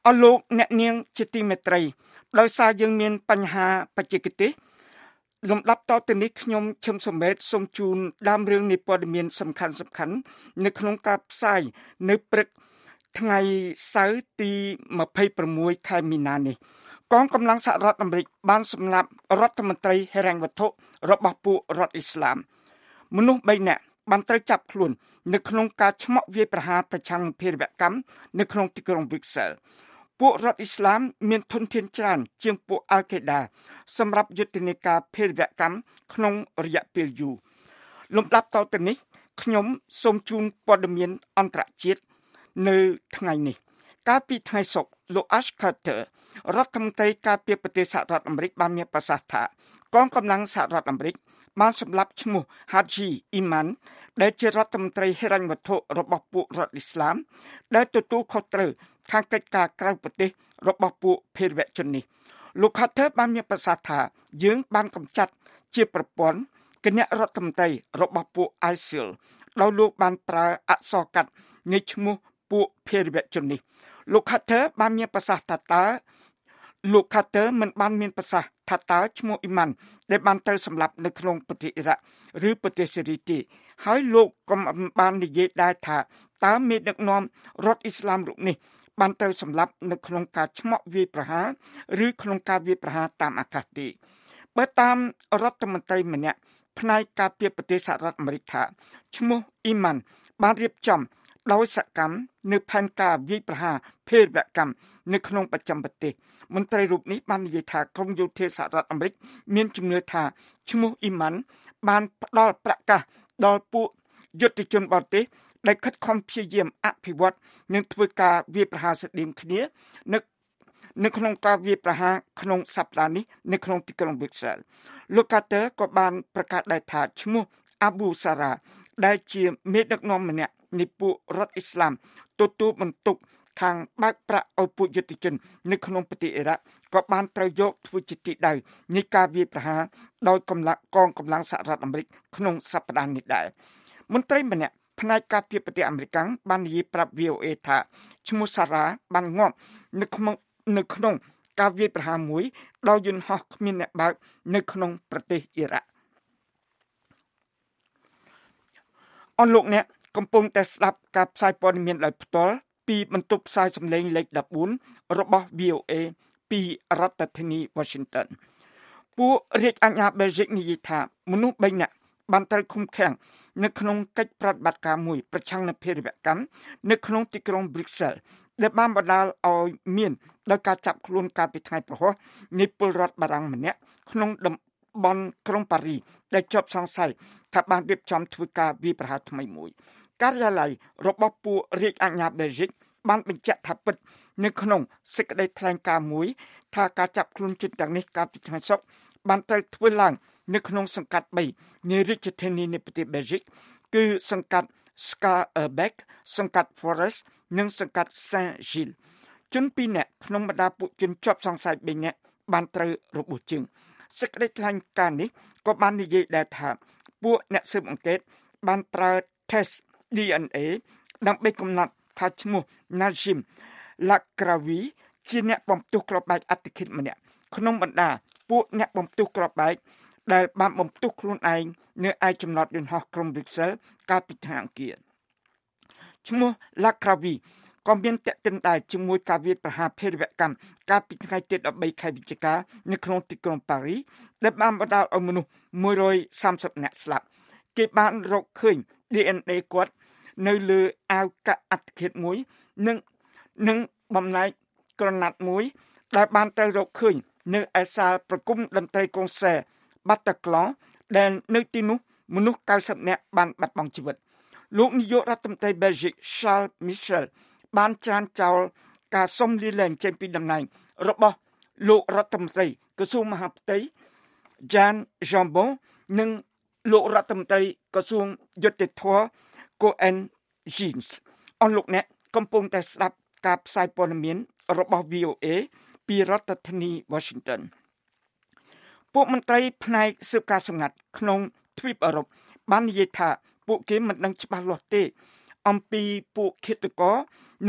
អស់លោកអ្នកនាងជាទីមេត្រីដោយសារយើងមានបញ្ហាបច្ចេកទេសលំដាប់តទៅនេះខ្ញុំឈឹមសំមេតសូមជូនដើមរឿងនៃព័ត៌មានសំខាន់នៅក្នុងការផ្សាយនៅព្រឹកថ្ងៃសៅរ៍ទី26ខែមីនានេះកងកម្លាំងសហរដ្ឋអាមេរិកបានសម្លាប់រដ្ឋមន្ត្រីហិរញ្ញវត្ថុរបស់ពួករដ្ឋអ៊ីស្លាមមនុស្ស3នាក់បានត្រូវចាប់ខ្លួននៅក្នុងការឆ្មក់វាយប្រហារប្រឆាំងភេរវកម្មនៅក្នុងទីក្រុងប៊្រុកសែលពួករដ្ឋអ៊ីស្លាមមានធនធានច្រើនជាងពួកអាល់កេដាសម្រាប់យុទ្ធនាការភេរវកម្មក្នុងរយៈពេលយូរលំដាប់តទៅនេះខ្ញុំសូមជូនព័ត៌មានអន្តរជាតិនៅថ្ងៃនេះកាលពីថ្ងៃសុក្រលោក Ash Carter រដ្ឋមន្ត្រីការពារប្រទេសសហរដ្ឋអាមេរិកបានមានប្រសាសន៍ថាកងកម្លាំងសហរដ្ឋអាមេរិកបានសម្លាប់ឈ្មោះ Haji Iman ដែលជារដ្ឋមន្ត្រីហិរញ្ញវត្ថុរបស់ពួករដ្ឋអ៊ីស្លាមដែលទទួលខុសត្រូវខាងកិច្ចការក្រៅប្រទេសរបស់ពួកភេរវជននេះលោក Carter បានមានប្រសាសន៍ថាយើងបានកម្ចាត់ជាប្រព័ន្ធគណៈរដ្ឋមន្ត្រីរបស់ពួក ISIL ដោយលោកបានប្រើអក្សរកាត់នៃឈ្មោះពួកភេរវជននេះលោក Carter បានមានប្រសាសន៍ថាលោក Carter មិនបានមានប្រសាសន៍ថាតើឈ្មោះអ៊ីម៉ាន់ដែលបានត្រូវសម្លាប់នៅក្នុងប្រទេសអ៊ីរ៉ាក់ឬប្រទេសសេរីទេហើយលោកក៏បាននិយាយដែរថាតើមេដឹកនាំរដ្ឋអ៊ីស្លាមរូបនេះបានត្រូវសម្លាប់នៅក្នុងការឆ្មក់វាយប្រហារឬក្នុងការវាយប្រហារតាមអាកាសទេបើតាមរដ្ឋមន្ត្រីម្នាក់ផ្នែកការពារប្រទេសសហរដ្ឋអាមេរិកថាឈ្មោះអ៊ីម៉ាន់បានរៀបចំដោយសកម្មនៅផែនការវាយប្រហារភេរវកម្មនៅក្នុងប្រចាំប្រទេសមន្ត្រីរូបនេះបាននិយាយថាក្រមយោធាសហរដ្ឋអាមេរិកមានជំនឿថាឈ្មោះអ៊ីម៉ាន់បានផ្ដល់ប្រកាសដល់ពួកយុទ្ធជនបរទេសដែលខិតខំព្យាយាមអភិវឌ្ឍនិងធ្វើការវាយប្រហារស្តីងគ្នានៅក្នុងការវាយប្រហារក្នុងសប្តាហ៍នេះនៅក្នុងទីក្រុងប៊្រុកសែលលោក Carter ក៏បានប្រកាសដែរថាឈ្មោះ Abu Sarah ដែលជាមេដឹកនាំម្នាក់នៃពួករដ្ឋអ៊ីស្លាមទទួលបន្ទុកខាងបើកប្រាក់ឲ្យពួកយុទ្ធជននៅក្នុងប្រទេសអ៊ីរ៉ាក់ក៏បានត្រូវយកធ្វើជាទីដៅនៃការវាយប្រហារដោយកងកម្លាំងសហរដ្ឋអាមេរិកក្នុងសប្តាហ៍នេះដែរមន្ត្រីម្នាក់ផ្នែកការពារប្រទេសអាមេរិកបាននិយាយប្រាប់ VOA ថាឈ្មោះសារ៉ាបានងាប់នៅក្នុងការវាយប្រហារមួយដោយយន្តហោះគ្មានអ្នកបើកនៅក្នុងប្រទេសអ៊ីរ៉ាក់អស់លោកអ្នកកំពុងតែស្ដាប់ការផ្សាយព័ត៌មានដោយផ្ទាល់ពីបន្ទប់ផ្សាយសម្លេងលេខ14របស់ VOA ពីរដ្ឋធានី Washington ពួករាជអាជ្ញាបែលហ្សិកនិយាយថាមនុស្ស3នាក់បានត្រូវឃុំឃាំងនៅក្នុងកិច្ចប្រតិបត្តិការមួយប្រឆាំងនឹងភេរវកម្មនៅក្នុងទីក្រុង Brussels ដែលបានបណ្ដាលឲ្យមានដោយការចាប់ខ្លួនកាលពីថ្ងៃព្រហស្បតិ៍នៃពលរដ្ឋបារាំងម្នាក់ក្នុងតំបន់ក្រុងប៉ារីដែលជាប់សង្ស័យថាបានរៀបចំធ្វើការវាយប្រហារថ្មីមួយការិយាល័យរបស់ពួករាជអាជ្ញាបែលហ្សិកបានបញ្ជាក់ថាពិតនៅក្នុងសេចក្តីថ្លែងការណ៍មួយថាការចាប់ខ្លួនជនទាំងនេះកាលពីថ្ងៃសុក្របានត្រូវធ្វើឡើងនៅក្នុងសង្កាត់3នៃរាជធានីនៃប្រទេសបែលហ្សិកគឺសង្កាត់ Schaerbeek សង្កាត់ Forest និងសង្កាត់ Saint-Gilles ជន2នាក់ក្នុងបរ្ដាពួកជនជាប់សង្ស័យ3នាក់បានត្រូវរបួសជើងសេចក្តីថ្លែងការណ៍នេះក៏បាននិយាយដែរថាពួកអ្នកស៊ើបអង្កេតបានប្រើ test DNA ដើម្បីកំណត់ថាឈ្មោះ Najim Lakraoui ជាអ្នកបំផ្ទុះគ្រាប់បែកអត្តឃាតម្នាក់ក្នុងបណ្ដាពួកអ្នកបំផ្ទុះគ្រាប់បែកដែលបានបំផ្ទុះខ្លួនឯងនៅឯចំណតយន្តហោះក្រុង Brussels កាលពីថ្ងៃអង្គារឈ្មោះ Lakraoui ក៏មានតេតិនដែរជាមួយការវាយប្រហារភេរវកម្មកាលពីថ្ងៃទី13ខែវិច្ឆិកានៅក្នុងទីក្រុងប៉ារីដែលបានបណ្ដាលឲ្យមនុស្ស130នាក់ស្លាប់គេបានរកឃើញ DNA គាត់នៅលើអាវកាក់អត្តឃាតមួយនិងបំណែកក្រណាត់មួយដែលបានត្រូវរកឃើញនៅឯសាលប្រគំតន្ត្រីកុងសែបាតាក្លងដែលនៅទីនោះមនុស្ស90នាក់បានបាត់បង់ជីវិតលោកនាយករដ្ឋមន្ត្រីបែលហ្សិក Charles Michel បានច្រានចោលការសុំលាលែងចេញពីតំណែងរបស់លោករដ្ឋមន្ត្រីក្រសួងមហាផ្ទៃ Jan Jambon និងលោករដ្ឋមន្ត្រីក្រសួងយុត្តិធម៌ Cohen Jeans អស់លោកអ្នកកំពុងតែស្ដាប់ការផ្សាយព័ត៌មានរបស់ VOA ពីរដ្ឋធានី Washington ពួកមន្ត្រីផ្នែកស៊ើបការសម្ងាត់ក្នុងទ្វីបអឺរ៉ុបបាននិយាយថាពួកគេមិនដឹងច្បាស់លាស់ទេអំពីពួកឃាតករនិង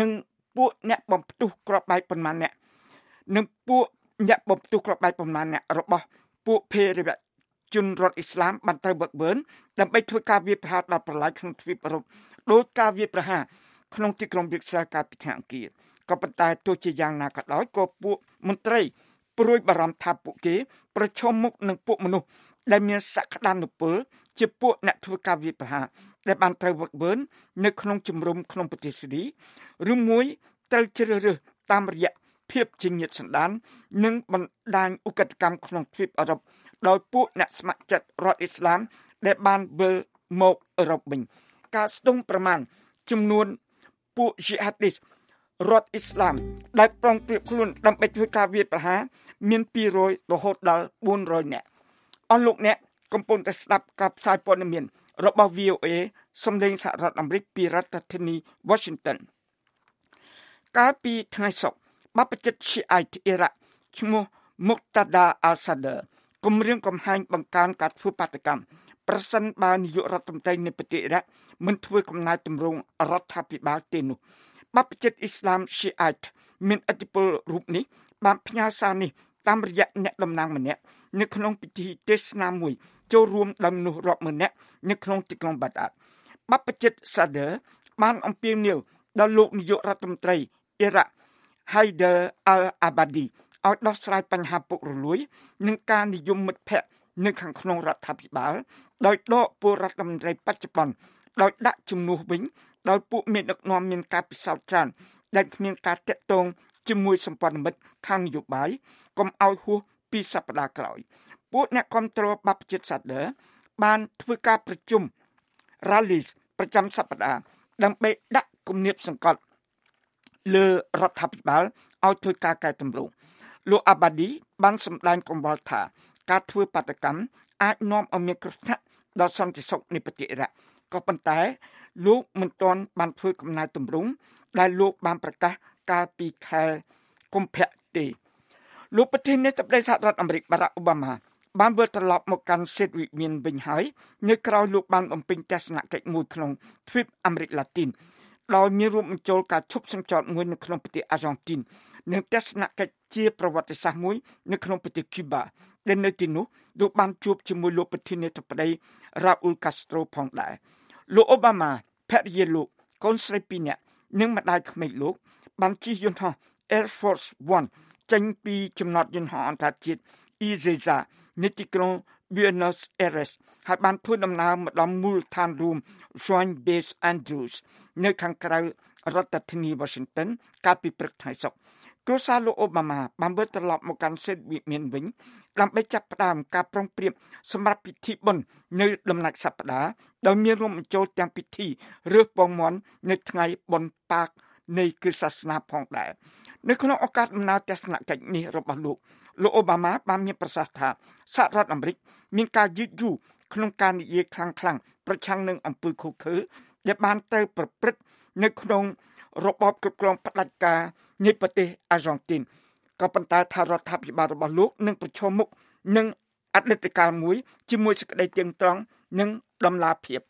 ពួកអ្នកបំផ្ទុះគ្រាប់បែកប៉ុន្មានអ្នកនិងពួកអ្នកបំផ្ទុះគ្រាប់បែកប៉ុន្មានអ្នករបស់ពួកភេរវជនរដ្ឋអ៊ីស្លាមបានត្រូវបើកបឺនដើម្បីធ្វើការវាយប្រហារដល់ប្រឡាយក្នុងទ្វីបអឺរ៉ុបដោយការវាយប្រហារក្នុងទីក្រុងବ୍រុកសែលកាលពីថ្ងៃអង្គារក៏ប៉ុន្តែទោះជាយ៉ាងណាក៏ដោយក៏ពួកមន្ត្រីព្រួយបារម្ភថាពួកគេប្រឈមមុខនឹងពួកមនុស្សដែលមានសក្តានុពលជាពួកអ្នកធ្វើការវាយប្រហារដែលបានត្រូវវឹកវើនៅក្នុងជំរំក្នុងប្រទេសស៊ីរីឬមួយត្រូវជ្រើសរើសតាមរយៈភាពជាញាតិសន្តាននិងបណ្ដាញឧក្រិដ្ឋកម្មក្នុងទ្វីបអឺរ៉ុបដោយពួកអ្នកស្ម័គ្រចិត្តរដ្ឋអ៊ីស្លាមដែលបានវិលមកអឺរ៉ុបវិញការស្ទង់ប្រមាណចំនួនពួក Jihadis រដ្ឋអ៊ីស្លាមដែលប្រុងប្រៀបខ្លួនដើម្បីធ្វើការវាយប្រហារមាន200រហូតដល់400នាក់អស់លោកអ្នកកំពុងតែស្ដាប់ការផ្សាយព័ត៌មានរបស់ VOA សំឡេងសហរដ្ឋអាមេរិកពីរដ្ឋធានី Washington កាលពីថ្ងៃសុក្របព្វជិត Shiite អ៊ីរ៉ាក់ឈ្មោះ Muqtada al-Sadr គម្រាមកំហែងបង្កើនការធ្វើបាតកម្មប្រសិនបើនាយករដ្ឋមន្ត្រីនៃប្រទេសអ៊ីរ៉ាក់មិនធ្វើកំណែទម្រង់រដ្ឋាភិបាលទេនោះបព្វជិតអ៊ីស្លាម Shiite មានឥទ្ធិពលរូបនេះបានផ្ញើសារនេះតាមរយៈអ្នកតំណាងម្នាក់នៅក្នុងពិធីទេសនាមួយចូលរួមដោយមនុស្សរាប់ម៉ឺននាក់នៅក្នុងទីក្រុងបាដាតបព្វជិត Sadr បានអំពាវនាវដល់លោកនាយករដ្ឋមន្ត្រីអ៊ីរ៉ាក់ Haider al-Abadi ឲ្យដោះស្រាយបញ្ហាពុករលួយនិងការនិយមមិត្តភ័ក្តិនៅខាងក្នុងរដ្ឋាភិបាលដោយដកពលរដ្ឋមន្ត្រីបច្ចុប្បន្នដោយដាក់ជំនួសវិញដោយពួកមានដឹកនាំមានការពិសោធន៍ច្រើនដែលគ្មានការតាក់ទងជាមួយសម្ព័ន្ធមិត្តខាងនយោបាយកុំឲ្យហួសពីសប្តាហ៍ក្រោយពួកអ្នកគាំទ្របព្វជិត Sadr បានធ្វើការប្រជុំ rallies ប្រចាំសប្តាហ៍ដើម្បីដាក់គំនាបសង្កត់លើរដ្ឋាភិបាលឲ្យធ្វើការកែតម្រង់លោកអាបាឌីបានសម្ដែងកង្វល់ថាការធ្វើបាតកម្មអាចនាំឲ្យមានគ្រោះថ្នាក់ដល់សន្តិសុខនៃប្រទេសអ៊ីរ៉ាក់ក៏ប៉ុន្តែលោកមិនទាន់បានធ្វើកំណែទម្រង់ដែលលោកបានប្រកាសកាលពីខែកុម្ភៈទេលោកប្រធានាធិបតីសហរដ្ឋអាមេរិកបារ៉ាក់អូបាម៉ាបានវិលត្រឡប់មកកាន់សេតវិមានវិញហើយនៅក្រៅលោកបានបំពេញទស្សនកិច្ចមួយក្នុងទ្វីបអាមេរិកឡាទីនដោយមានរួមបញ្ចូលការឈប់សម្ចតមួយនៅក្នុងប្រទេសអាហ្សង់ទីននិងទស្សនកិច្ចជាប្រវត្តិសាស្ត្រមួយនៅក្នុងប្រទេសគូបាដែលនៅទីនោះលោកបានជួបជាមួយលោកប្រធានាធិបតីរ៉ាអ៊ូលកាស្ត្រូផងដែរលោកអូបាម៉ាភរិយាលោកកូនស្រី2នាក់និងម្ដាយក្មេកលោកបានជិះយន្តហោះ Air Force One ចេញពីចំណតយន្តហោះអន្តរជាតិ Ezeiza នៅទីក្រុង Buenos Aires ហើយបានធ្វើដំណើរមកដល់មូលដ្ឋានរួម Joint Base Andrews នៅខាងក្រៅរដ្ឋធានី Washington កាលពីព្រឹកថ្ងៃសុក្រគ្រួសារលោកអូបាម៉ាបានវិលត្រឡប់មកកាន់សេតវិមានវិញដើម្បីចាប់ផ្ដើមការប្រុងប្រៀបសម្រាប់ពិធីបុណ្យនៅដំណាច់សប្តាហ៍ដោយមានរួមបញ្ចូលទាំងពិធីរើសពងមាន់នៅថ្ងៃបុណ្យប៉ាកនៃគ្រិស្តសាសនាផងដែរនៅក្នុងឱកាសដំណើរទស្សនកិច្ចនេះរបស់លោកអូបាម៉ាបានមានប្រសាសន៍ថាសហរដ្ឋអាមេរិកមានការយឺតយូរក្នុងការនិយាយខ្លាំងៗប្រឆាំងនឹងអំពើឃោរឃៅដែលបានទៅប្រព្រឹត្តនៅក្នុងរបបគ្រប់គ្រងផ្ដាច់ការនៃប្រទេសអាហ្សង់ទីនក៏ប៉ុន្តែថារដ្ឋាភិបាលរបស់លោកនឹងប្រឈមមុខនឹងអតីតកាលមួយជាមួយសេចក្តីទៀងត្រង់និងដំណាភាព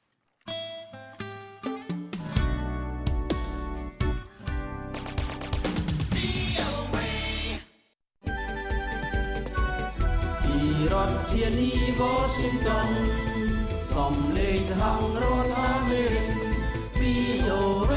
រដ្ឋធានី Washington សំឡេងសហរដ្ឋអាមេរិក VOA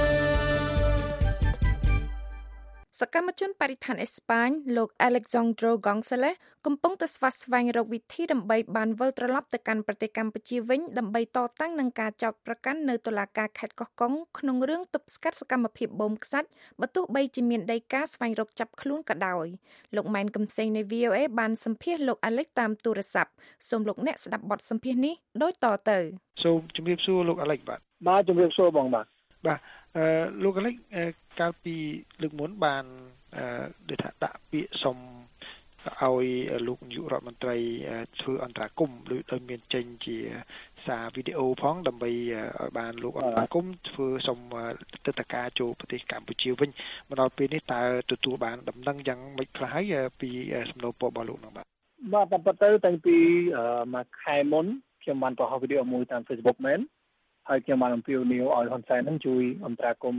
សកម្មជនបរិស្ថានអេស្ប៉ាញលោក Alejandro González កំពុងតែស្វះស្វែងរកវិធីដើម្បីបានវិលត្រឡប់ទៅកាន់ប្រទេសកម្ពុជាវិញដើម្បីតតាំងនឹងការចោទប្រកាន់នៅតុលាការខេត្តកោះកុងក្នុងរឿងទប់ស្កាត់សកម្មភាពបូមខ្សាច់បើទោះបីជាមានដីកាស្វែងរកចាប់ខ្លួនក៏ដោយលោកម៉ែនកំសែងនៃ VOA បានសម្ភាសន៍លោក Alex តាមទូរស័ព្ទសូមលោកអ្នកស្ដាប់បទសម្ភាសន៍នេះដូចតទៅសូមជម្រាបសួរលោក Alex បាទជម្រាបសួរបងបាទលោក Alex កាលពីលើកមុនបានដូចថាដាក់ពាក្យសុំឲ្យលោកនាយករដ្ឋមន្ត្រីធ្វើអន្តរាគមន៍ដោយមានចេញជាសារវីដេអូផងដើម្បីឲ្យបានលោកអន្តរាគមន៍ធ្វើសុំទិដ្ឋាការចូលប្រទេសកម្ពុជាវិញមកដល់ពេលនេះតើទទួលបានដំណឹងយ៉ាងម៉េចខ្លះហើយពីសំណូមពររបស់លោកនោះបាទតាមពិតទៅតាំងពីមួយខែមុនខ្ញុំបានបង្ហោះវីដេអូមួយតាម Facebook មែនហើយខ្ញុំបានអំពាវនាវឲ្យហ៊ុនសែននឹងជួយអន្តរាគមន៍ទៅ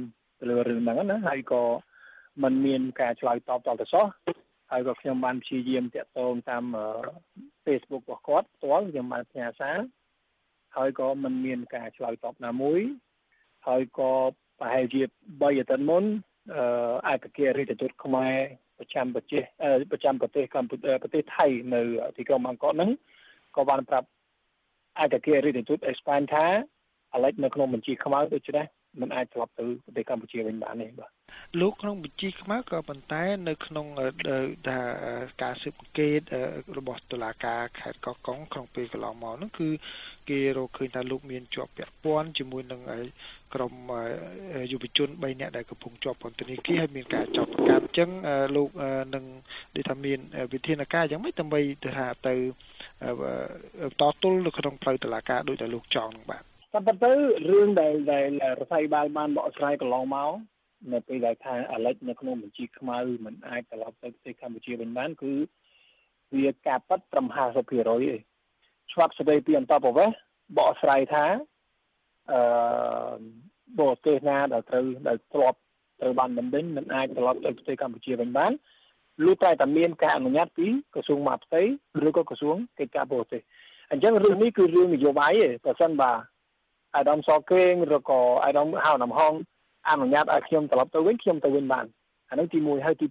ទៅលើរឿងហ្នឹងណាហើយក៏มันមានការឆ្លើយតបតទៅសោះហើយក៏ខ្ញុំបានព្យាយាមតាក់ទងតាម Facebook របស់គាត់ផ្ទាល់ខ្ញុំបានផ្ញើសារហើយក៏มันមានការឆ្លើយតបណាមួយហើយក៏ប្រហែលជា3អាទិត្យមុនអគ្គរដ្ឋទូតខ្មែរប្រចាំប្រទេសកម្ពុជាប្រទេសថៃនៅទីក្រុងបាងកកហ្នឹងក៏បានប្រាប់អគ្គរដ្ឋទូតអេស្ប៉ាញថាអាឡិចនៅក្នុងបញ្ជីខ្មៅដូច្នេះมันអាចត្រឡប់ទៅប្រទេសកម្ពុជាវិញបានទេបាទលោកក្នុងបញ្ជីខ្មៅក៏ប៉ុន្តែនៅក្នុងការស៊ើបអង្កេតរបស់តុលាការខេត្តកោះកុងក្នុងពេលកន្លងមកនោះគឺគេរកឃើញថាលោកមានជាប់ពាក់ព័ន្ធជាមួយនឹងក្រុមយុវជន3នាក់ដែលកំពុងជាប់ពន្ធនាគារហើយមានការចាប់ប្រកាន់អញ្ចឹងលោកនឹងដូចថាមានវិធានការយ៉ាងម៉េចដើម្បីថាទៅតទល់នៅក្នុងផ្លូវតុលាការដោយតែលោកចង់នឹងបាទតែទៅរឿងដែលរដ្ឋាភិបាលបានបកស្រាយកន្លងមកនៅពេលដែលថាអាឡិចនៅក្នុងបញ្ជីខ្មៅមិនអាចត្រឡប់ទៅប្រទេសកម្ពុជាវិញបានគឺវាការប៉ັດត្រឹម 50% ទេច្បាប់ស្តីពីអន្តរប្រវេសន៍បកស្រាយថាបរទេសណាដែលធ្លាប់ត្រូវបានបណ្ដេញមិនអាចត្រឡប់ទៅប្រទេសកម្ពុជាវិញបានលុះតែមានការអនុញ្ញាតពីក្រសួងមហាផ្ទៃឬក៏ក្រសួងកិច្ចការបរទេសអញ្ចឹងរឿងនេះគឺរឿងនយោបាយទេប្រសិនបើអាដាមសកេងឬក៏អាដាមហៅណាំហងអនុញ្ញាតឲ្យខ្ញុំត្រឡប់ទៅវិញខ្ញុំទៅវិញបានអានោះទី1ហើយទី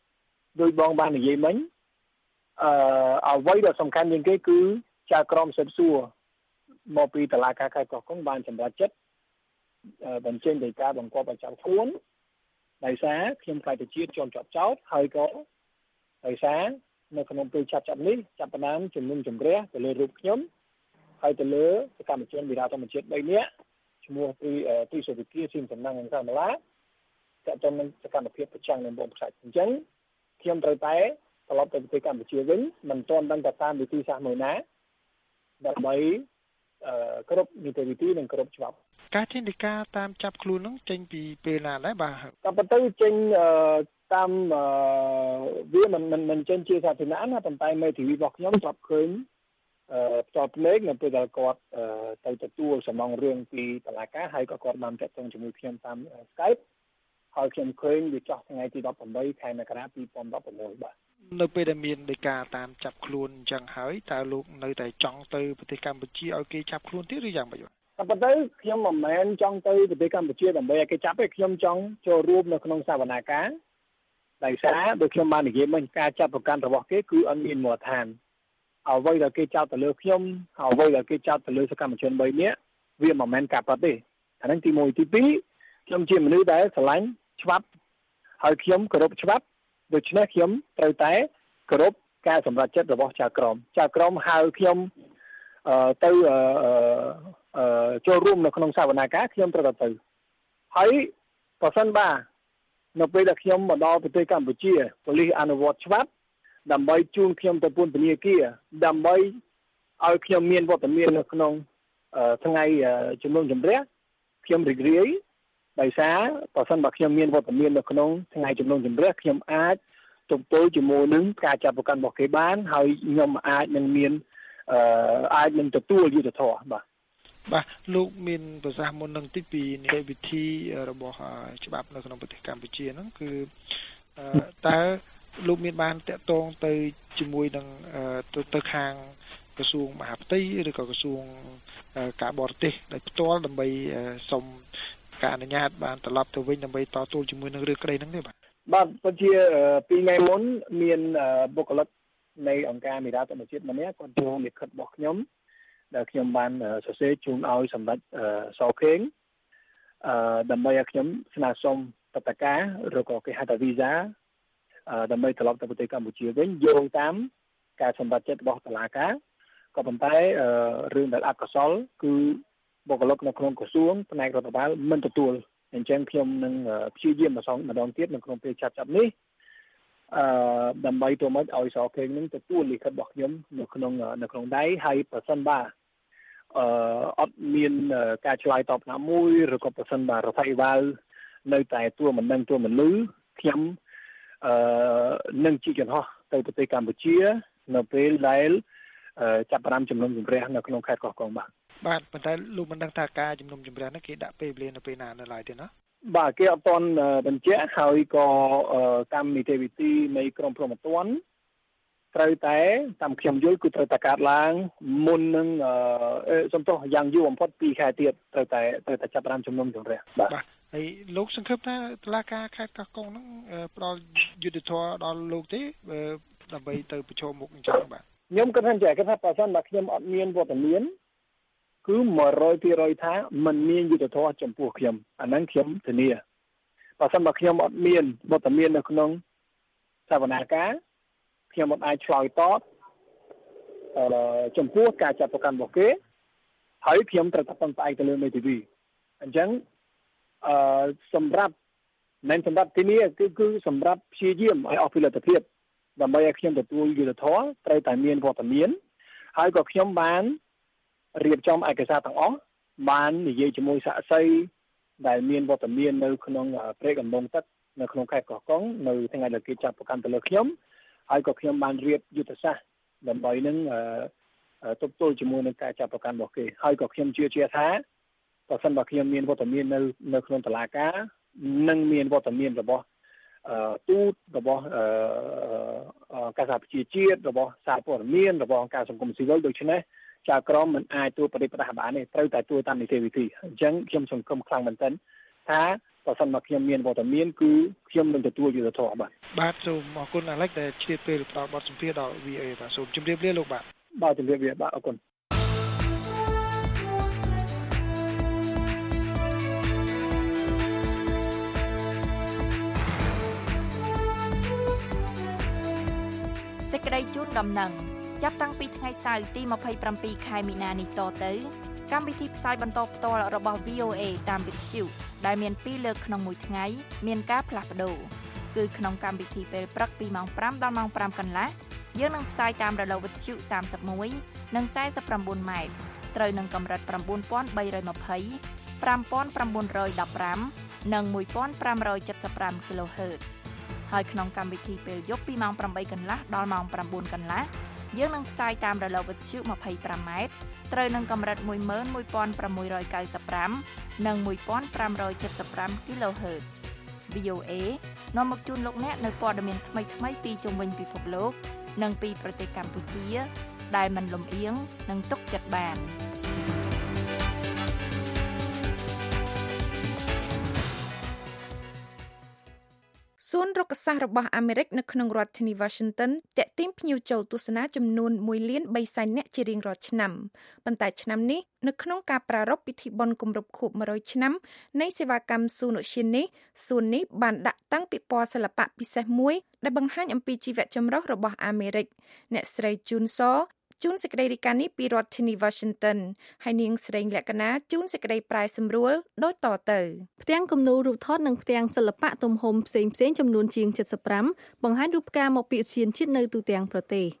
2ដោយបងបាននិយាយមិញអ្វីដែលសំខាន់ជាងគេគឺចៅក្រមស៊ើបសួរមកពីតុលាការខេត្តកោះកុងបានសម្រេចចិត្តបញ្ចេញដីកាបង្គាប់ឲ្យចាប់ខ្លួនដោយសារខ្ញុំខ្លាចទៅជាតិជាប់ចោតហើយក៏ដោយសារនៅក្នុងពេលចាប់នេះចាប់ផ្ដើមជំនុំជម្រះទៅលើរូបខ្ញុំហើយទៅលើសកម្មជនវិរាធម្មជាតិ3នាក់ឈ្មោះទីសុវិគាស៊ីមសំណាងនិងកាមេឡាចាត់ចែងនឹងសកម្មភាពប្រឆាំងនឹងបងផ្សាច់អញ្ចឹងខ្ញុំត្រូវតែត្រឡប់ទៅប្រទេសកម្ពុជាវិញមិនទាន់ដឹងថាតាមវិធីសាស្ត្រមួយណាដើម្បីគ្រប់នីតិវិធីនិងគ្រប់ច្បាប់ការចេញដីកាតាមចាប់ខ្លួននោះចេញពីពេលណាដែរបាទតែប៉ុន្តែចេញតាមវាមិនចេញជាសាធារណៈណាប៉ុន្តែមេធាវីរបស់ខ្ញុំស្រាប់ឃើញផ្ទាល់ភ្នែកនៅពេលដែលគាត់ទៅទទួលសំណងរឿងពីតុលាការហើយក៏គាត់បានតាក់ទងជាមួយខ្ញុំតាម Skype ហើយខ្ញុំឃើញវាចោះថ្ងៃទី18ខែមករា2016បាទនៅពេលដែលមានដីកាតាមចាប់ខ្លួនអញ្ចឹងហើយតើលោកនៅតែចង់ទៅប្រទេសកម្ពុជាឲ្យគេចាប់ខ្លួនទៀតឬយ៉ាងម៉េចបាទតែប៉ុន្តែខ្ញុំមិនមែនចង់ទៅប្រទេសកម្ពុជាដើម្បីឲ្យគេចាប់ទេខ្ញុំចង់ចូលរួមនៅក្នុងសវនាការដោយសារដូចខ្ញុំបាននិយាយមិញការចាប់ប្រកាន់របស់គេគឺអត់មានមូលដ្ឋានអ្វីដែលគេចោទទៅលើខ្ញុំអ្វីដែលគេចោទទៅលើសកម្មជន3នាក់វាមិនមែនការប៉ັດទេអាហ្នឹងទី1ទី2ខ្ញុំជាមនុស្សដែលស្រឡាញ់ច្បាប់ហើយខ្ញុំគោរពច្បាប់ដូច្នេះខ្ញុំត្រូវតែគោរពការសម្រេចចិត្តរបស់ចៅក្រមហៅខ្ញុំទៅចូលរួមនៅក្នុងសវនាការខ្ញុំត្រូវទៅហើយប្រសិនបើនៅពេលដែលខ្ញុំមកដល់ប្រទេសកម្ពុជាប៉ូលីសអនុវត្តច្បាប់ដើម្បីជូនខ្ញុំទៅពន្ធនាគារដើម្បីឲ្យខ្ញុំមានវត្តមាននៅក្នុងថ្ងៃជំនុំជម្រះខ្ញុំរីករាយដោយសារបើសិនបើខ្ញុំមានវត្តមាននៅក្នុងថ្ងៃជំនុំជម្រះខ្ញុំអាចទប់ទល់ជាមួយនឹងការចាប់ប្រកាន់របស់គេបានហើយខ្ញុំអាចនឹងទទួលយុត្តិធម៌បាទលោកមានប្រសាសន៍មុននឹងតិចពីនីតិវិធីរបស់ច្បាប់នៅក្នុងប្រទេសកម្ពុជាហ្នឹងគឺតើលោកមានបានតាក់ទងទៅជាមួយនឹងទៅខាងក្រសួងមហាផ្ទៃឬក៏ក្រសួងការបរទេសដោយផ្ទាល់ដើម្បីសុំការអនុញ្ញាតបានត្រឡប់ទៅវិញដើម្បីតទល់ជាមួយនឹងរឿងក្តីហ្នឹងទេបាទពិតជា2ថ្ងៃមុនមានបុគ្គលិកនៃអង្គការមេដាធម្មជាតិម្នាក់គាត់ចូលលិខិតរបស់ខ្ញុំដែលខ្ញុំបានសរសេរជូនឲ្យសម្ដេចសខេងដើម្បីឲ្យខ្ញុំស្នើសុំបត្រការឬក៏គេហៅថាវីសាដើម្បីត្រឡប់ទៅប្រទេសកម្ពុជាវិញយោងតាមការសម្រេចចិត្តរបស់តុលាការក៏ប៉ុន្តែរឿងដែលអកុសលគឺបុគ្គលិកនៅក្នុងក្រសួងផ្នែករដ្ឋបាលមិនទទួលអញ្ចឹងខ្ញុំនឹងព្យាយាមម្ដងទៀតនៅក្នុងពេលចាប់នេះដើម្បីទៅមកឲ្យសខេងនឹងទទួលលិខិតរបស់ខ្ញុំនៅក្នុងដៃហើយប្រសិនបើអត់មានការឆ្លើយតបណាមួយឬក៏ប្រសិនបើរដ្ឋាភិបាលនៅតែទួលមិនដឹងទួលមិនឮខ្ញុំនឹងជិះចង្ហោះទៅប្រទេសកម្ពុជានៅពេលដែលចាប់ផ្ដើមជំនុំជម្រះនៅក្នុងខេត្តកោះកុងបាទប៉ុន្តែលោកមិនដឹងថាការជំនុំជម្រះនេះគេដាក់ពេលវេលានៅពេលណានៅឡើយទេណាបាទគេអត់ទាន់បញ្ជាក់ហើយក៏កម្មនីតិវិធីនៃក្រមព្រហ្មទណ្ឌត្រូវតែតាមខ្ញុំយល់គឺត្រូវតែកាត់ឡើងមុននឹងសំទោសយ៉ាងយូរបំផុត2ខែទៀតត្រូវតែចាប់ផ្ដើមជំនុំជម្រះបាទហើយលោកសង្ឃឹមថាតុលាការខេត្តកោះកុងហ្នឹងផ្ដល់យុត្តិធម៌ដល់លោកទេដើម្បីទៅប្រឈមមុខអញ្ចឹងបាទខ្ញុំគិតថាបើសិនបើខ្ញុំអត់មានវត្តមានគឺ 100% ថាมันមានយុត្តិធម៌ចំពោះខ្ញុំអាហ្នឹងខ្ញុំធានាបើសិនបើខ្ញុំអត់មានវត្តមាននៅក្នុងសវនាការខ្ញុំមិនអាចឆ្លើយតបចំពោះការចាប់ប្រកាន់របស់គេហើយខ្ញុំត្រូវតែពឹងផ្អែកទៅលើមេធាវីអញ្ចឹងសម្រាប់ទីនេះគឺសម្រាប់ព្យាយាមឲ្យអស់ពីលទ្ធភាពដើម្បីឲ្យខ្ញុំទទួលយុត្តិធម៌ត្រូវតែមានវត្តមានហើយក៏ខ្ញុំបានរៀបចំឯកសារទាំងអស់បាននិយាយជាមួយសាក្សីដែលមានវត្តមាននៅក្នុងព្រែកកំពង់ទឹកនៅក្នុងខេត្តកោះកុងនៅថ្ងៃដែលគេចាប់ប្រកាន់ទៅលើខ្ញុំហើយក៏ខ្ញុំបានរៀបយុទ្ធសាស្ត្រដើម្បីនឹងទប់ទល់ជាមួយនឹងការចាប់ប្រកាន់របស់គេហើយក៏ខ្ញុំជឿជាក់ថាបើសិនបើខ្ញុំមានវត្តមាននៅក្នុងតុលាការនិងមានវត្តមានរបស់ទូតរបស់កាសប្រជាជាតិរបស់សារព័ត៌មានរបស់អង្គការសង្គមស៊ីវិលដូច្នេះចៅក្រមមិនអាចទួបដិបដាបានទេត្រូវតែទួតាមនីតិវិធីអញ្ចឹងខ្ញុំសង្ឃឹមខ្លាំងមែនទែនថាបើសិនមកខ្ញុំមានវត្តមានគឺខ្ញុំនឹងទទួលយុត្តិធម៌បាទសូមអរគុណអាឡិចដែលឆ្លៀតពេលផ្ដល់បទសម្ភាសន៍ដល់ VA បាទសូមជម្រាបលាលោកបាទជម្រាបលាបាទអរគុណសេចក្តីជូនដំណឹងចាប់តាំងពីថ្ងៃសៅរ៍ទី27ខែមីនានេះតទៅកម្មវិធីផ្សាយបន្តផ្ទាល់របស់ VOA តាមវិទ្យុដែលមាន2លើកក្នុងមួយថ្ងៃមានការផ្លាស់ប្ដូរគឺក្នុងកម្មវិធីពេលព្រឹកពីម៉ោង5ដល់ម៉ោង5កន្លះយើងនឹងផ្សាយតាមរលកវិទ្យុ31និង49ម៉ែត្រត្រូវនឹងកម្រិត9320 5915និង1575 kHz ហើយក្នុងកម្មវិធីពេលយប់ពីម៉ោង8កន្លះដល់ម៉ោង9កន្លះយើងនឹងផ្សាយតាមរលកវិទ្យុ25ម៉ែត្រត្រូវនឹងកម្រិត11695និង1575 kHz VOA នាំមកជូនលោកអ្នកនៅព័ត៌មានថ្មីៗពីជុំវិញពិភពលោកនិងពីប្រទេសកម្ពុជាដែលមិនលំអៀងនិងទុកចិត្តបានសួនរុក្ខសាស្ត្ររបស់អាមេរិកនៅក្នុងរដ្ឋធានី Washington តាក់ទាញភ្ញៀវចូលទស្សនាចំនួន 1,300,000 នាក់ជារៀងរាល់ឆ្នាំប៉ុន្តែឆ្នាំនេះនៅក្នុងការប្រារព្ធពិធីបុណ្យគម្រប់ខួប100ឆ្នាំនៃសេវាកម្មសួនឧទ្យាននេះសួននេះបានដាក់តាំងពិព័រណ៍សិល្បៈពិសេសមួយដែលបង្ហាញអំពីជីវៈចម្រុះរបស់អាមេរិកអ្នកស្រីជូនសជួនសេចក្តីរាយការណ៍នេះពីរដ្ឋធានី Washington ហើយនាងស្រីលក្ខណាជួនសេចក្តីប្រែសម្រួលដូចតទៅផ្ទាំងគំនូររូបថតនិងផ្ទាំងសិល្បៈទំហំផ្សេងៗចំនួនជាង75បង្ហាញរូបផ្កាមកពីឧទ្យានជាតិនៅទូទាំងប្រទេស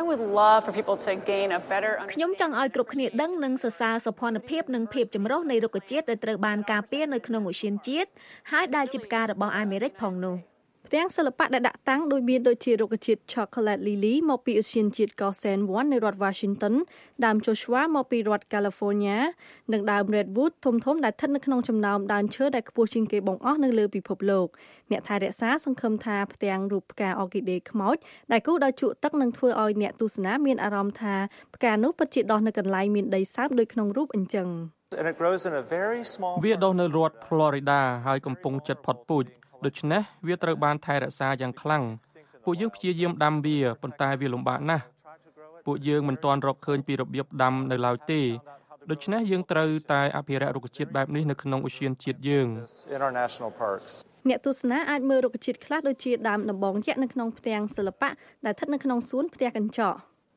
ខ្ញុំចង់ឲ្យគ្រប់គ្នាដឹងនិងសរសើរសោភ័ណភាពនិងភាពចម្រុះនៃរុក្ខជាតិដែលត្រូវបានការពារនៅក្នុងឧទ្យានជាតិហើយដែលជាផ្ការបស់អាមេរិកផងនោះផ្ទាំងសិល្បៈដែលដាក់តាំងដូចជារុក្ខជាតិ Chocolate Lily មកពីឧទ្យានជាតិ Gosen 1នៃរដ្ឋ Washington ដើម Joshua មកពីរដ្ឋ California និងដើម Redwood ធំៗដែលស្ថិតនៅក្នុងចំណោមដើមឈើដែលខ្ពស់ជាងគេបង្អស់នៅលើពិភពលោកអ្នកថែរក្សាសង្ឃឹមថាផ្ទាំងរូបផ្កា Orchidea ខ្មោចដែលគូដោយជក់ទឹកនឹងធ្វើឲ្យអ្នកទស្សនាមានអារម្មណ៍ថាផ្កានោះពិតជាដុះនៅកន្លែងមានដីសើមដូចក្នុងរូបអញ្ចឹងវាដុះនៅរដ្ឋ Florida ហើយកំពុងជិតផុតពូជដូច្នេះវាត្រូវបានថែរក្សាយ៉ាងខ្លាំងពួកយើងព្យាយាមដាំវាប៉ុន្តែវាលំបាកណាស់ពួកយើងមិនទាន់រកឃើញពីរបៀបដាំនៅឡើយទេដូច្នេះយើងត្រូវតែអភិរក្សរុក្ខជាតិបែបនេះនៅក្នុងឧទ្យានជាតិយើងអ្នកទស្សនាអាចមើលរុក្ខជាតិខ្លះដូចជាដើមដំបងយក្សនៅក្នុងផ្ទាំងសិល្បៈដែលស្ថិតនៅក្នុងសួនផ្ទះកញ្ចក់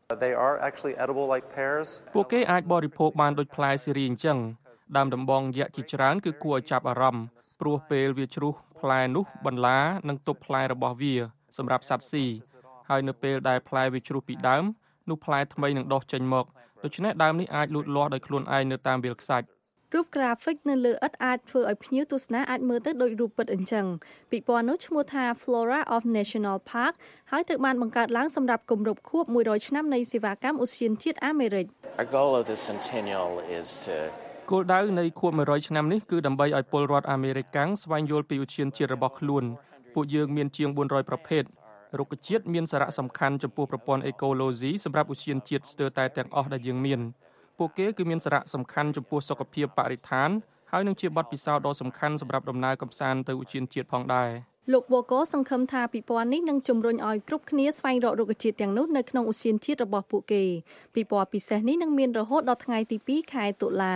ពួកគេអាចបរិភោគបានដូចផ្លែសេរីអញ្ចឹងដើមដំបងយក្សជាច្រើនគឺគួរឲ្យចាប់អារម្មណ៍ព្រោះពេលវាជ្រុះផ្លែនោះបន្លានិងទប់ផ្លែរបស់វាសម្រាប់សត្វស៊ីហើយនៅពេលដែលផ្លែវាជ្រុះពីដើមនោះផ្លែថ្មីនឹងដុះចេញមកដូច្នេះដើមនេះអាចលូតលាស់ដោយខ្លួនឯងនៅតាមវាលខ្សាច់រូប graphic នៅលើឥដ្ឋអាចធ្វើឲ្យភ្ញៀវទស្សនាអាចមើលទៅដូចរូបពិតអញ្ចឹងពិព័រណ៍នោះឈ្មោះថា Flora of National Park ហើយត្រូវបានបង្កើតឡើងសម្រាប់គម្រប់ខួប100ឆ្នាំនៃសេវាកម្មឧទ្យានជាតិអាមេរិក Our goal of the centennial is to គោលដៅនៃខួប100ឆ្នាំនេះគឺដើម្បីឲ្យពលរដ្ឋអាមេរិកាំងស្វែងយល់ពីឧទ្យានជាតិរបស់ខ្លួនពួកយើងមានជាង400ប្រភេទរុក្ខជាតិមានសារៈសំខាន់ចំពោះប្រព័ន្ធអេកូឡូស៊ីសម្រាប់ឧទ្យានជាតិស្ទើរតែទាំងអស់ដែលយើងមានពួកគេគឺមានសារៈសំខាន់ចំពោះសុខភាពបរិស្ថានហើយនឹងជាបទពិសោធន៍ដ៏សំខាន់សម្រាប់ដំណើរកម្សាន្តទៅឧទ្យានជាតិផងដែរលោកវ៉ូកូសង្ឃឹមថាពិព័រណ៍នេះនឹងជំរុញឲ្យគ្រប់គ្នាស្វែងរករុក្ខជាតិទាំងនោះនៅក្នុងឧទ្យានជាតិរបស់ពួកគេពិព័រណ៍ពិសេសនេះនឹងមានរហូតដល់ថ្ងៃទី2ខែតុលា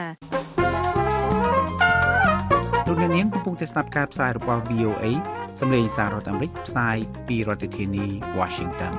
លោកអ្នកនាងកំពុងតែស្ដាប់ការផ្សាយរបស់ VOA សម្លេងសាររដ្ឋអាមេរិកផ្សាយពីរដ្ឋធានី Washington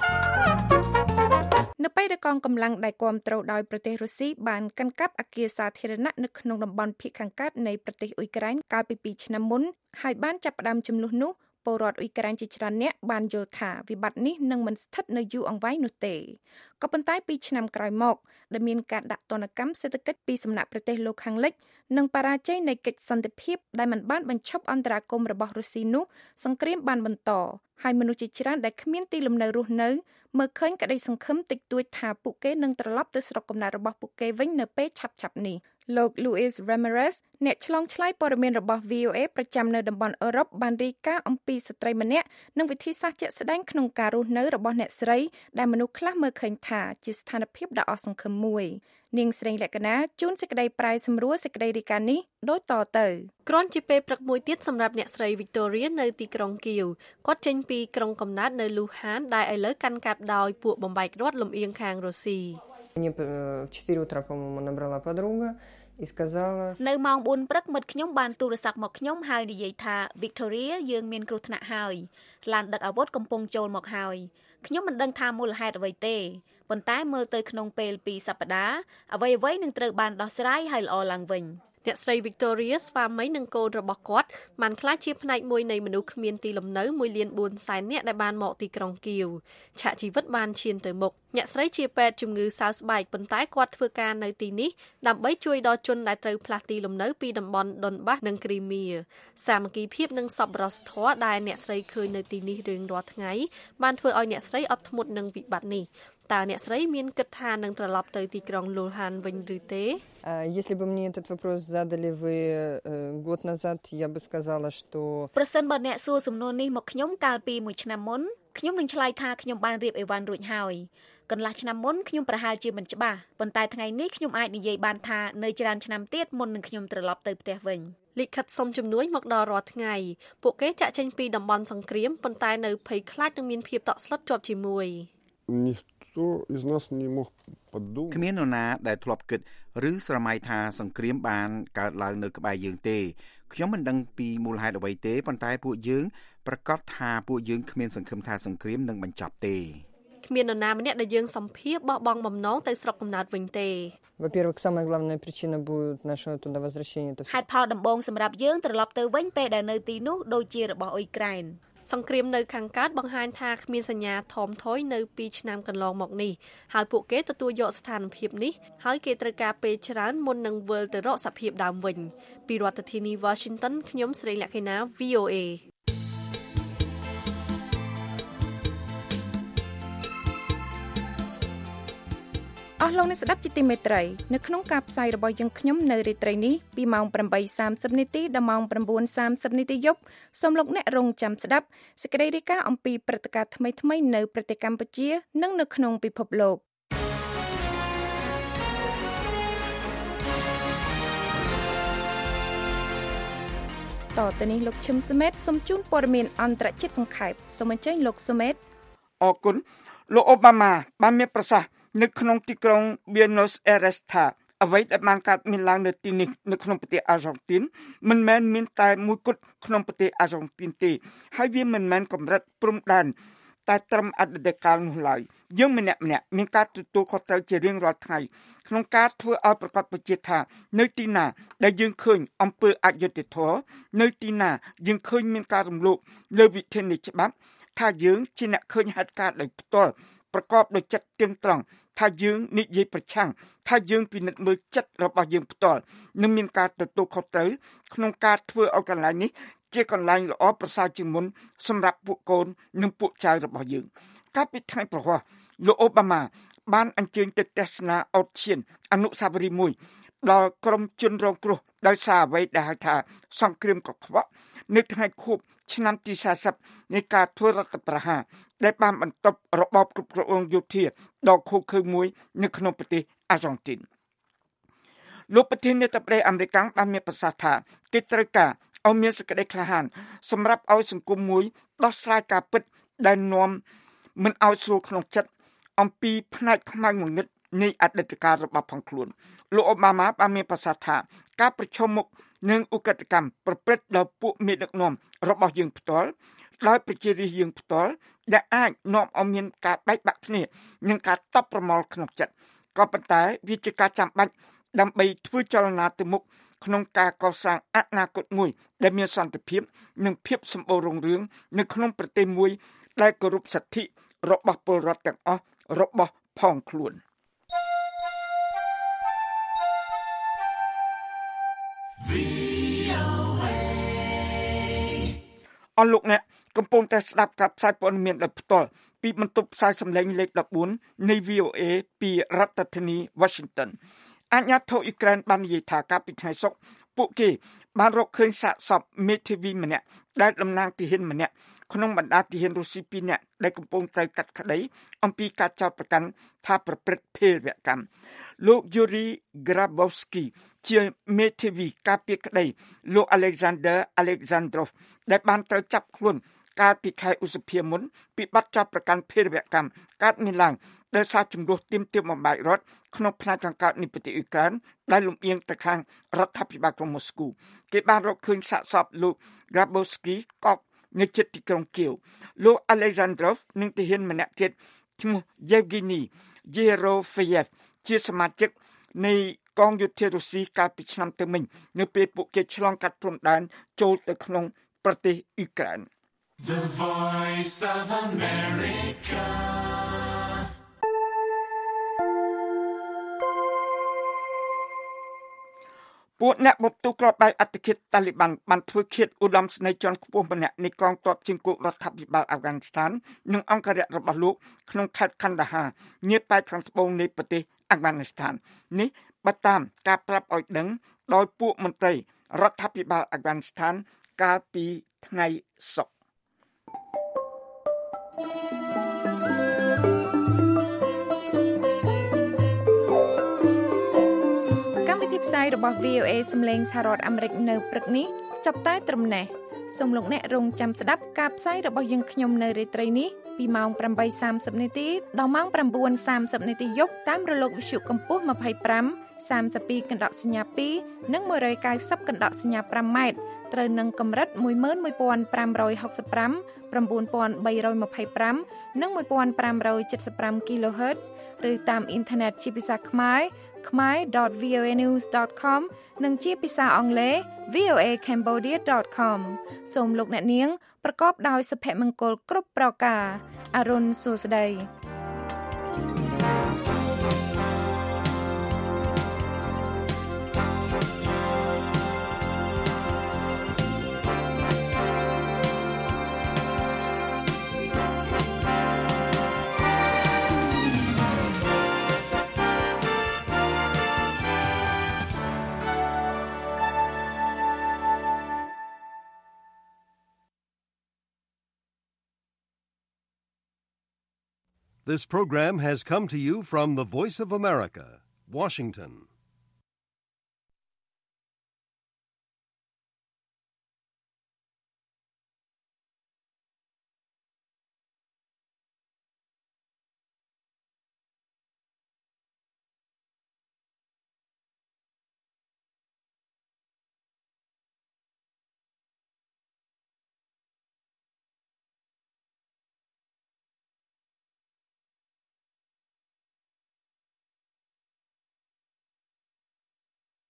នៅពេលដែលកងកម្លាំងដែលគាំទ្រដោយប្រទេសរុស្ស៊ីបានកាន់កាប់អគារសាធារណៈនៅក្នុងតំបន់ភាគខាងកើតនៃប្រទេសអ៊ុយក្រែនកាលពី2ឆ្នាំមុនហើយបានចាប់ផ្ដើមជំនួសនោះពលរដ្ឋអ៊ុយក្រែនជាច្រើនអ្នកបានយល់ថាវិបត្តិនេះនឹងមិនស្ថិតនៅយូរអង្វែងនោះទេក៏ប៉ុន្តែ2ឆ្នាំក្រោយមកដែលមានការដាក់ទណ្ឌកម្មសេដ្ឋកិច្ចពីសំណាក់ប្រទេសលោកខាងលិចនិងបរាជ័យនៃកិច្ចសន្តិភាពដែលមិនបានបញ្ឈប់អន្តរាគមន៍របស់រុស្ស៊ីនោះសង្គ្រាមបានបន្តហើយមនុស្សជាច្រើនដែលគ្មានទីលំនៅរស់នៅមើលឃើញក្តីសង្ឃឹមតិចតួចថាពួកគេនឹងត្រឡប់ទៅស្រុកកំណើតរបស់ពួកគេវិញនៅពេលឆាប់ៗនេះលោក Luis Ramirez អ្នកឆ្លងឆ្លើយព័ត៌មានរបស់ VOA ប្រចាំនៅតំបន់អឺរ៉ុបបានរាយការណ៍អំពីស្ត្រីម្នាក់និងវិធីសាស្ត្រជាក់ស្ដែងក្នុងការរស់នៅរបស់អ្នកស្រីដែលមនុស្សខ្លះមើលឃើញថាជាស្ថានភាពដ៏អស់សង្ឃឹមមួយនាងស្រីលក្ខណាជួនសេចក្តីប្រែសម្រួលសេចក្តីរាយការណ៍នេះដូចតទៅគ្រាន់ជាពេលព្រឹកមួយទៀតសម្រាប់អ្នកស្រី Victoria នៅទីក្រុងគៀវគាត់ចេញពីក្រុងកំណើតនៅ Luhan ដែលឥឡូវកាន់កាប់ដោយពួកបំបែករដ្ឋលំអៀងខាងរុស្ស៊ីនៅម៉ោង 4 ព្រឹកមិត្តខ្ញុំបានទូរស័ព្ទមកខ្ញុំហើយនិយាយថា Victoria យើងមានគ្រោះថ្នាក់ហើយឡានដឹកអាវុធកំពុងចូលមកហើយខ្ញុំមិនដឹងថាមូលហេតុអ្វីទេប៉ុន្តែមើលទៅក្នុងពេល2សប្តាហ៍អ្វីៗនឹងត្រូវបានដោះស្រាយហើយល្អឡើងវិញអ្នកស្រី Victoria ស្វាមីនិងកូនរបស់គាត់បានក្លាយជាផ្នែកមួយនៃមនុស្សគ្មានទីលំនៅ1.4 លាននាក់ដែលបានមកទីក្រុងគៀវឆាកជីវិតបានឈានទៅមុខអ្នកស្រីជាពេទ្យជំងឺសើស្បែកប៉ុន្តែគាត់ធ្វើការនៅទីនេះដើម្បីជួយដល់ជនដែលត្រូវផ្លាស់ទីលំនៅពីតំបន់ដុនបាសនិងគ្រីមៀសាមគ្គីភាពនិងសប្បុរសធម៌ដែលអ្នកស្រីឃើញនៅទីនេះរៀងរាល់ថ្ងៃបានធ្វើឲ្យអ្នកស្រីអត់ធ្មត់នឹងវិបត្តិនេះតើអ្នកស្រីមានគិតថានឹងត្រឡប់ទៅទីក្រុង Luhan វិញឬទេ Если бы мне этот вопрос задали вы год назад, я бы сказала, что ប្រសិនបើអ្នកសួរសំណួរនេះមកខ្ញុំកាលពី1ឆ្នាំមុនខ្ញុំនឹងឆ្លើយថាខ្ញុំបានរៀបអីវ៉ាន់រួចហើយកន្លះឆ្នាំមុនខ្ញុំប្រហែលជាមិនច្បាស់ប៉ុន្តែថ្ងៃនេះខ្ញុំអាចនិយាយបានថានៅច្រើនឆ្នាំទៀតមុននឹងខ្ញុំត្រឡប់ទៅផ្ទះវិញលិខិតសុំជំនួយមកដល់រាល់ថ្ងៃពួកគេចាក់ចេញពីតំបន់សង្គ្រាមប៉ុន្តែនៅភ័យខ្លាចនឹងមានភាពតក់ស្លុតជាប់ជាមួយគ្មាននរណាដែលធ្លាប់គិតឬស្រមៃថាសង្គ្រាមបានកើតឡើងនៅក្បែរយើងទេខ្ញុំមិនដឹងពីមូលហេតុអ្វីទេប៉ុន្តែពួកយើងប្រកាសថាពួកយើងគ្មានសង្ឃឹមថាសង្គ្រាមនឹងបញ្ចប់ទេគ្មាននរណាម្នាក់ដែលយើងសម្ភាសបោះបង់បំណងទៅស្រុកកំណើតវិញទេ Во-первых, самая главная причина будет наше туда возвращение. ហេតុផលដំបូងសម្រាប់យើងត្រឡប់ទៅវិញពេលដែលនៅទីនោះដូចជារបស់អ៊ុយក្រែនសង្គ្រាមនៅខាងកើតបង្ហាញថាគ្មានសញ្ញាថមថយនៅ2ឆ្នាំកន្លងមកនេះហើយពួកគេទទួលយកស្ថានភាពនេះហើយគេត្រូវការពេលច្រើនមុននឹងវិលទៅរកសភាពដើមវិញពីរដ្ឋធានី Washington ខ្ញុំស្រីលក្ខិណា VOA អស់លោកអ្នកស្ដាប់ជាទីមេត្រីនៅក្នុងការផ្សាយរបស់យើងខ្ញុំនៅរាត្រីនេះពីម៉ោង 8:30 នាទីដល់ម៉ោង 9:30 នាទីយប់សូមលោកអ្នករងចាំស្ដាប់សេចក្តីរាយការណ៍អំពីព្រឹត្តិការណ៍ថ្មីៗនៅប្រទេសកម្ពុជានិងនៅក្នុងពិភពលោកតទៅនេះលោកឈឹមសមេតសូមជូនព័ត៌មានអន្តរជាតិសង្ខេបសូមអញ្ជើញលោកសមេតអរគុណលោកអូបាម៉ាបានមានប្រសាសន៍នៅក្នុងទីក្រុង Buenos Aires ថាអ្វីដែលបានកើតមានឡើងនៅទីនេះនៅក្នុងប្រទេសអាហ្សង់ទីនមិនមែនមានតែមួយគត់ក្នុងប្រទេសអាហ្សង់ទីនទេហើយវាមិនមែនកម្រិតព្រំដែនតែត្រឹមអតីតកាលនោះឡើយយើងម្នាក់ៗមានការទទួលខុសត្រូវជារៀងរាល់ថ្ងៃក្នុងការធ្វើឲ្យប្រកបប្រជាថានៅទីណាដែលយើងឃើញអំពើអយុត្តិធម៌នៅទីណាយើងឃើញមានការរំលោភលើវិធាននៃច្បាប់ថាយើងជាអ្នកឃើញហេតុការណ៍ដោយផ្ទាល់ប្រកបដោយចិត្តទៀងត្រង់ថាយើងនិយាយប្រឆាំងថាយើងពិនិត្យមើលចិត្តរបស់យើងផ្ទាល់និងមានការទទួលខុសត្រូវក្នុងការធ្វើឲ្យកន្លែងនេះជាកន្លែងល្អប្រសើរជាងមុនសម្រាប់ពួកកូននិងពួកចៅរបស់យើងកាលពីថ្ងៃប្រហ័សលោកអូបាម៉ាបានអញ្ជើញទៅទស្សនាអុតឈានអនុស្សាវរីយ៍មួយដល់ក្រុមជនរងគ្រោះដោយសារអ្វីដែលហៅថាសង្គ្រាមកខ្វក់នៅថ្ងៃខួបឆ្នាំទី40នៃការធ្វើរដ្ឋប្រហារដែលបានបន្ទប់របបគ្រប់គ្រងយោធាដ៏ឃោរឃៅមួយនៅក្នុងប្រទេសអាហ្សង់ទីនលោកប្រធានាធិបតីអាមេរិកបានមានប្រសាសន៍ថាគេត្រូវការឲ្យមានសេចក្តីក្លាហានសម្រាប់ឲ្យសង្គមមួយដោះស្រាយការពិតដែលនាំមិនឲ្យស្រួលក្នុងចិត្តអំពីផ្នែកខ្មៅងងឹតនៃអតីតកាលរបស់ផងខ្លួនលោកអូបាម៉ាបានមានប្រសាសន៍ថាការប្រឈមមុខនឹងឧក្រិដ្ឋកម្មប្រព្រឹត្តដោយពួកមេដឹកនាំរបស់យើងផ្ទាល់ដោយប្រជារាស្ត្រយើងផ្ទាល់ដែលអាចនាំឲ្យមានការបែកបាក់គ្នានិងការតប់ប្រមល់ក្នុងចិត្តក៏ប៉ុន្តែវាជាការចាំបាច់ដើម្បីធ្វើចលនាទៅមុខក្នុងការកសាងអនាគតមួយដែលមានសន្តិភាពនិងភាពសម្បូររុងរឿងនៅក្នុងប្រទេសមួយដែលគោរពសិទ្ធិរបស់ពលរដ្ឋទាំងអស់របស់ផងខ្លួនអរលោកអ្នកកំពុងតែស្ដាប់ការផ្សាយព័ត៌មានដោយផ្ទាល់ពីបន្ទប់ផ្សាយសម្លេងលេខ14នៃ VOA ពីរដ្ឋធានី Washington អាជ្ញាធរអ៊ុយក្រែនបាននិយាយថាកាលពីថ្ងៃសុក្រពួកគេបានរកឃើញសាកសពមេធាវីម្នាក់ដែលតំណាងទាហានម្នាក់ក្នុងបណ្ដាទាហានរុស្ស៊ី2នាក់ដែលកំពុងត្រូវកាត់ក្តីអំពីការចោទប្រកាន់ថាប្រព្រឹត្តភេរវកម្មលោក Yuri Grabowski ជាមេធាវីការពារក្តីលោក Alexander Alexandrov ដែលបានត្រូវចាប់ខ្លួនកាលពីខែឧសភាមុនពីបទចោទប្រកាន់ភេរវកម្មកើតមានឡើងដោយសារជំនួសទាមទារបំបែករដ្ឋក្នុងផ្នែកខាងកើតនៃប្រទេសអ៊ុយក្រែនដែលលំអៀងទៅខាងរដ្ឋាភិបាលក្រុងម៉ូស្គូគេបានរកឃើញសាកសពលោក Grabowski កប់នៅជិតទីក្រុងគៀវលោក Alexandrov និងទាហានម្នាក់ទៀតឈ្មោះ Yevgeny Yerofeyev ជាសមាជិកនៃកងយោធារុស្ស៊ីកាលពីឆ្នាំទៅមិញនៅពេលពួកគេឆ្លងកាត់ព្រំដែនចូលទៅក្នុងប្រទេសអ៊ុយក្រែន The Voice of America ពួកអ្នកបបទូក្របដៃអត្តឃាតតាលីប៊ាន់បានធ្វើឃាតឧត្តមស្នេហ៍ជាន់ខ្ពស់ម្នាក់នៃកងទ័ពជើងគោករដ្ឋាភិបាលអាហ្វហ្គានីស្ថាននិងអង្គរៈរបស់លោកក្នុងខេត្តខាន់ដាហានាប៉ែកខាងត្បូងនៃប្រទេសអាហ្វហ្គានីស្ថាននេះបើតាមការប្រាប់ឲ្យដឹងដោយពួកមន្ត្រីរដ្ឋាភិបាលអាហ្វហ្គានីស្ថានកាលពីថ្ងៃសុក្រផ្សាយរបស់ VOA សំឡេងសហរដ្ឋអាមេរិកនៅព្រឹកនេះចាប់តែត្រឹមនេះសូមលោកអ្នករងចាំស្ដាប់ការផ្សាយរបស់យើងខ្ញុំនៅរាត្រីនេះពីម៉ោង 8:30 នាទីដល់ម៉ោង 9:30 នាទីយប់តាមរលកវិទ្យុកម្ពស់ 25 32 កណ្ដកសញ្ញា2និង 190 កណ្ដកសញ្ញា5ម៉ែត្រត្រូវនឹងកម្រិត 11565 9325 និង 1575 kHz ឬតាមអ៊ីនធឺណិតជាភាសាខ្មែរkhmer.voanews.com និងជាភាសាអង់គ្លេស voacambodia.com សូមលោកអ្នកនាងប្រកបដោយសុភមង្គលគ្រប់ប្រការអរុនសួស្តី This program has come to you from the Voice of America, Washington.